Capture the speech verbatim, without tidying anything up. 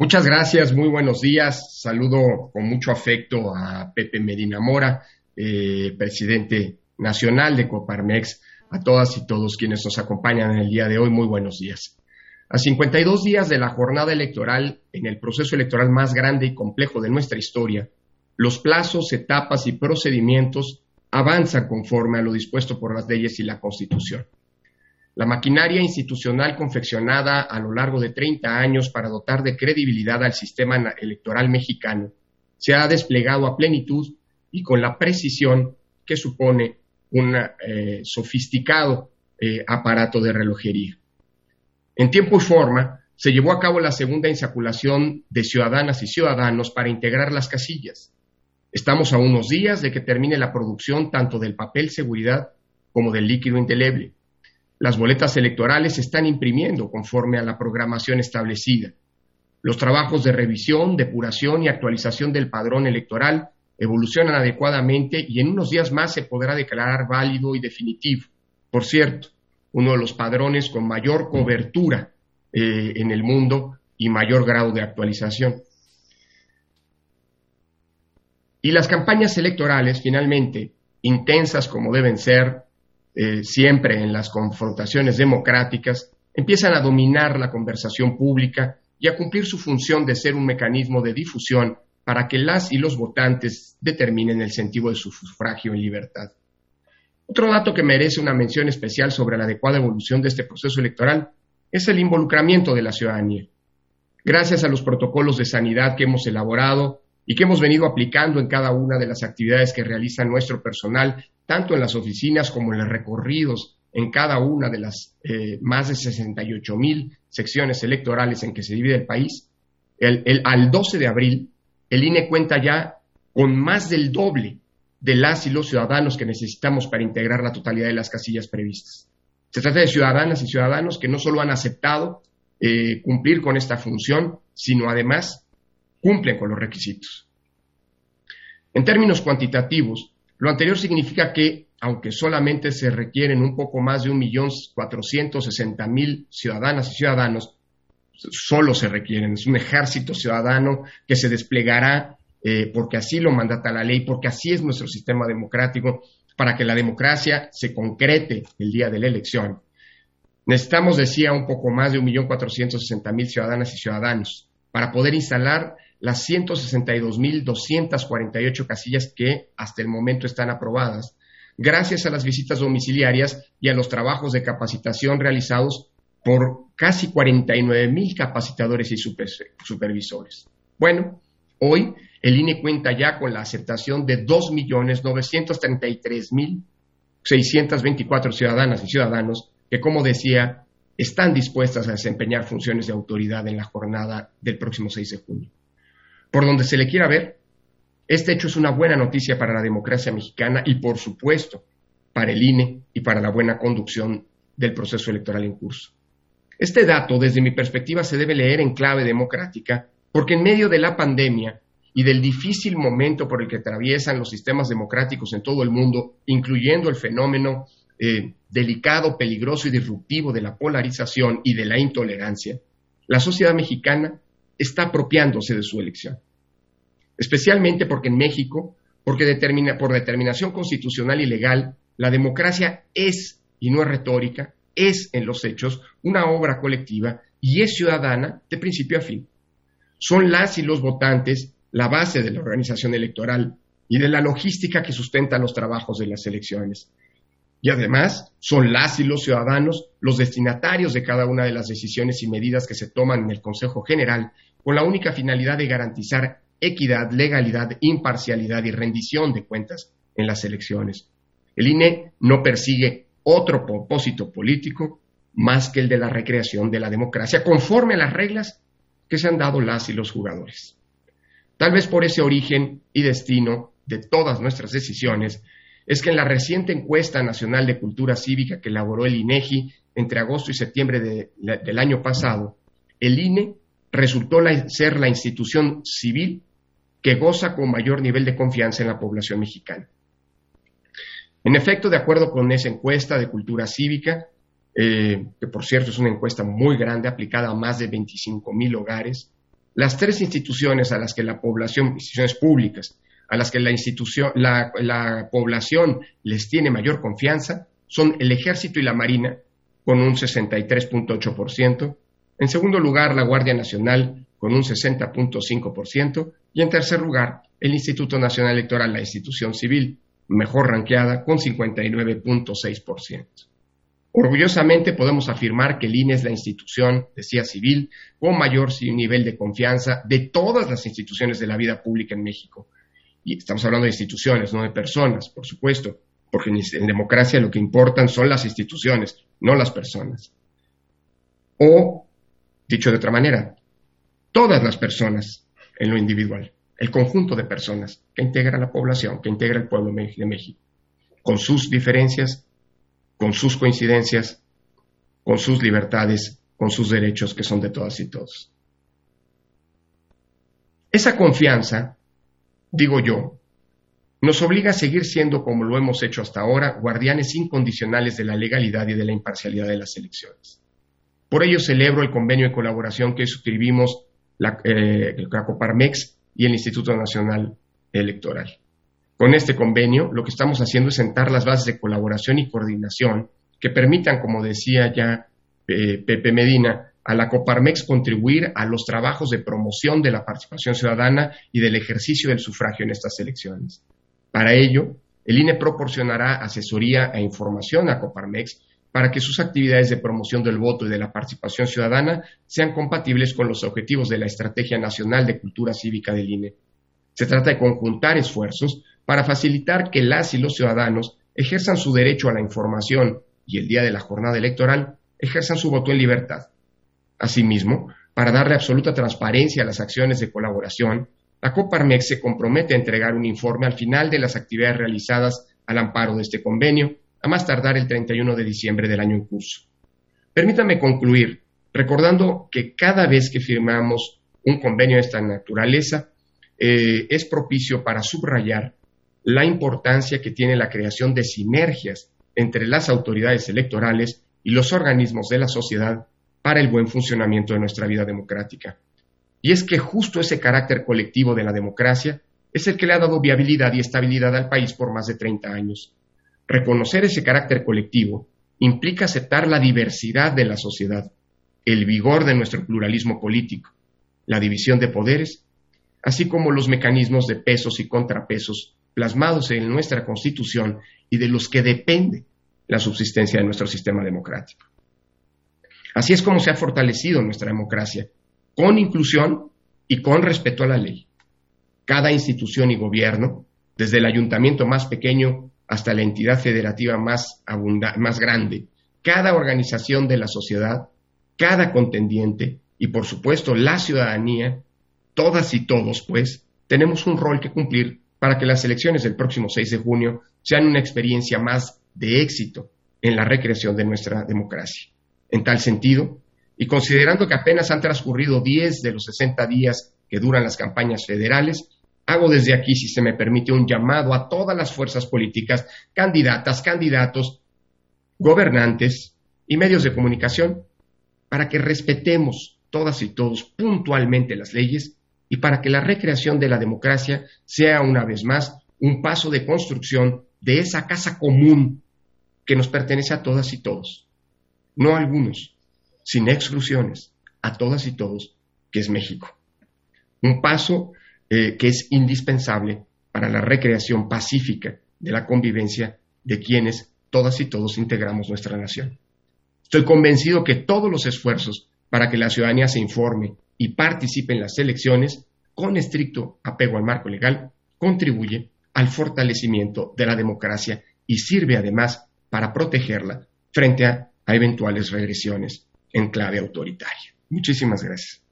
Muchas gracias, muy buenos días. Saludo con mucho afecto a Pepe Medina Mora, eh, presidente nacional de Coparmex, a todas y todos quienes nos acompañan en el día de hoy. Muy buenos días. A cincuenta y dos días de la jornada electoral, en el proceso electoral más grande y complejo de nuestra historia, los plazos, etapas y procedimientos avanzan conforme a lo dispuesto por las leyes y la Constitución. La maquinaria institucional confeccionada a lo largo de treinta años para dotar de credibilidad al sistema electoral mexicano se ha desplegado a plenitud y con la precisión que supone un eh, sofisticado eh, aparato de relojería. En tiempo y forma, se llevó a cabo la segunda insaculación de ciudadanas y ciudadanos para integrar las casillas. Estamos a unos días de que termine la producción tanto del papel seguridad como del líquido indeleble. Las boletas electorales se están imprimiendo conforme a la programación establecida. Los trabajos de revisión, depuración y actualización del padrón electoral evolucionan adecuadamente y en unos días más se podrá declarar válido y definitivo. Por cierto, uno de los padrones con mayor cobertura eh, en el mundo y mayor grado de actualización. Y las campañas electorales, finalmente, intensas como deben ser, Eh, siempre en las confrontaciones democráticas, empiezan a dominar la conversación pública y a cumplir su función de ser un mecanismo de difusión para que las y los votantes determinen el sentido de su sufragio en libertad. Otro dato que merece una mención especial sobre la adecuada evolución de este proceso electoral es el involucramiento de la ciudadanía. Gracias a los protocolos de sanidad que hemos elaborado y que hemos venido aplicando en cada una de las actividades que realiza nuestro personal, tanto en las oficinas como en los recorridos en cada una de las eh, más de sesenta y ocho mil secciones electorales en que se divide el país, el, el, al doce de abril, el I N E cuenta ya con más del doble de las y los ciudadanos que necesitamos para integrar la totalidad de las casillas previstas. Se trata de ciudadanas y ciudadanos que no solo han aceptado eh, cumplir con esta función, sino además cumplen con los requisitos. En términos cuantitativos, lo anterior significa que, aunque solamente se requieren un poco más de un millón cuatrocientos sesenta mil ciudadanas y ciudadanos, solo se requieren, es un ejército ciudadano que se desplegará eh, porque así lo mandata la ley, porque así es nuestro sistema democrático, para que la democracia se concrete el día de la elección. Necesitamos, decía, un poco más de un millón cuatrocientos sesenta mil ciudadanas y ciudadanos para poder instalar las ciento sesenta y dos mil doscientas cuarenta y ocho casillas que hasta el momento están aprobadas, gracias a las visitas domiciliarias y a los trabajos de capacitación realizados por casi cuarenta y nueve mil capacitadores y super, supervisores. Bueno, hoy el I N E cuenta ya con la aceptación de dos millones novecientos treinta y tres mil seiscientas veinticuatro ciudadanas y ciudadanos que, como decía, están dispuestas a desempeñar funciones de autoridad en la jornada del próximo seis de junio. Por donde se le quiera ver, este hecho es una buena noticia para la democracia mexicana y, por supuesto, para el I N E y para la buena conducción del proceso electoral en curso. Este dato, desde mi perspectiva, se debe leer en clave democrática, porque en medio de la pandemia y del difícil momento por el que atraviesan los sistemas democráticos en todo el mundo, incluyendo el fenómeno eh, delicado, peligroso y disruptivo de la polarización y de la intolerancia, la sociedad mexicana está apropiándose de su elección. Especialmente porque en México, porque determina, por determinación constitucional y legal, la democracia es, y no es retórica, es en los hechos una obra colectiva y es ciudadana de principio a fin. Son las y los votantes la base de la organización electoral y de la logística que sustenta los trabajos de las elecciones. Y además, son las y los ciudadanos los destinatarios de cada una de las decisiones y medidas que se toman en el Consejo General, con la única finalidad de garantizar equidad, legalidad, imparcialidad y rendición de cuentas en las elecciones. El I N E no persigue otro propósito político más que el de la recreación de la democracia, conforme a las reglas que se han dado las y los jugadores. Tal vez por ese origen y destino de todas nuestras decisiones, es que en la reciente encuesta nacional de cultura cívica que elaboró el INEGI entre agosto y septiembre de, de, del año pasado, el I N E resultó la, ser la institución civil que goza con mayor nivel de confianza en la población mexicana. En efecto, de acuerdo con esa encuesta de cultura cívica, eh, que por cierto es una encuesta muy grande, aplicada a más de veinticinco mil hogares, las tres instituciones a las que la población, instituciones públicas, a las que la institución, la, la población les tiene mayor confianza, son el Ejército y la Marina, con un sesenta y tres punto ocho por ciento. En segundo lugar, la Guardia Nacional, con un sesenta punto cinco por ciento. Y en tercer lugar, el Instituto Nacional Electoral, la institución civil, mejor ranqueada, con cincuenta y nueve punto seis por ciento. Orgullosamente podemos afirmar que el I N E es la institución, decía, civil, con mayor nivel de confianza de todas las instituciones de la vida pública en México. Y estamos hablando de instituciones, no de personas, por supuesto, porque en democracia lo que importan son las instituciones, no las personas. O, dicho de otra manera, todas las personas en lo individual, el conjunto de personas que integra la población, que integra el pueblo de México, con sus diferencias, con sus coincidencias, con sus libertades, con sus derechos que son de todas y todos. Esa confianza, digo yo, nos obliga a seguir siendo, como lo hemos hecho hasta ahora, guardianes incondicionales de la legalidad y de la imparcialidad de las elecciones. Por ello celebro el convenio de colaboración que suscribimos la, eh, la Coparmex y el Instituto Nacional Electoral. Con este convenio, lo que estamos haciendo es sentar las bases de colaboración y coordinación que permitan, como decía ya eh, Pepe Medina, a la Coparmex contribuir a los trabajos de promoción de la participación ciudadana y del ejercicio del sufragio en estas elecciones. Para ello, el I N E proporcionará asesoría e información a Coparmex para que sus actividades de promoción del voto y de la participación ciudadana sean compatibles con los objetivos de la Estrategia Nacional de Cultura Cívica del I N E. Se trata de conjuntar esfuerzos para facilitar que las y los ciudadanos ejerzan su derecho a la información y el día de la jornada electoral ejerzan su voto en libertad. Asimismo, para darle absoluta transparencia a las acciones de colaboración, la Coparmex se compromete a entregar un informe al final de las actividades realizadas al amparo de este convenio, a más tardar el treinta y uno de diciembre del año en curso. Permítame concluir recordando que cada vez que firmamos un convenio de esta naturaleza, eh, es propicio para subrayar la importancia que tiene la creación de sinergias entre las autoridades electorales y los organismos de la sociedad para el buen funcionamiento de nuestra vida democrática. Y es que justo ese carácter colectivo de la democracia es el que le ha dado viabilidad y estabilidad al país por más de treinta años. Reconocer ese carácter colectivo implica aceptar la diversidad de la sociedad, el vigor de nuestro pluralismo político, la división de poderes, así como los mecanismos de pesos y contrapesos plasmados en nuestra Constitución y de los que depende la subsistencia de nuestro sistema democrático. Así es como se ha fortalecido nuestra democracia, con inclusión y con respeto a la ley. Cada institución y gobierno, desde el ayuntamiento más pequeño hasta la entidad federativa más, abunda- más grande, cada organización de la sociedad, cada contendiente y, por supuesto, la ciudadanía, todas y todos, pues, tenemos un rol que cumplir para que las elecciones del próximo seis de junio sean una experiencia más de éxito en la recreación de nuestra democracia. En tal sentido, y considerando que apenas han transcurrido diez de los sesenta días que duran las campañas federales, hago desde aquí, si se me permite, un llamado a todas las fuerzas políticas, candidatas, candidatos, gobernantes y medios de comunicación, para que respetemos todas y todos puntualmente las leyes y para que la recreación de la democracia sea una vez más un paso de construcción de esa casa común que nos pertenece a todas y todos, no a algunos, sin exclusiones, a todas y todos, que es México. Un paso eh, que es indispensable para la recreación pacífica de la convivencia de quienes todas y todos integramos nuestra nación. Estoy convencido que todos los esfuerzos para que la ciudadanía se informe y participe en las elecciones, con estricto apego al marco legal, contribuye al fortalecimiento de la democracia y sirve además para protegerla frente a, a eventuales regresiones en clave autoritaria. Muchísimas gracias.